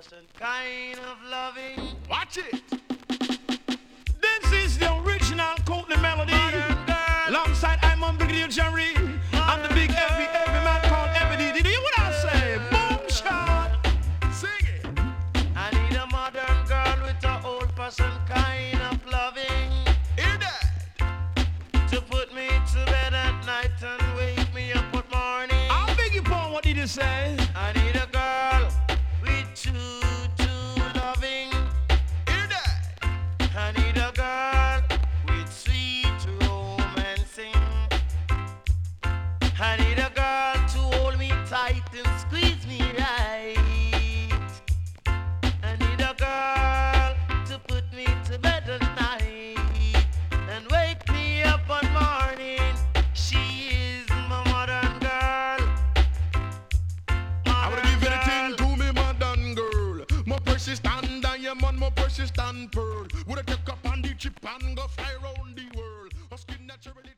old-fashioned kind of loving. Watch it. This is the original Courtney melody. Alongside I'm on Brigadier Jerry. I'm the big every man called Ebony. Did you hear what I say? Boom shot. Sing it. I need a modern girl with an old-fashioned kind of loving. Hear that? To put me to bed at night and wake me up at morning. I'll beg your pardon, what did you say? I need a girl with true loving. Hear that? I need a girl with sweet romancing. I need a girl to hold me tight and squeeze me right. I need a girl to put me to bed at night and wake me up one morning. She is my modern girl. I wanna give anything to me, modern girl. My persistent diamond, my persistent pearl. Would I take up on the chip and go fly around the world? Her skin naturally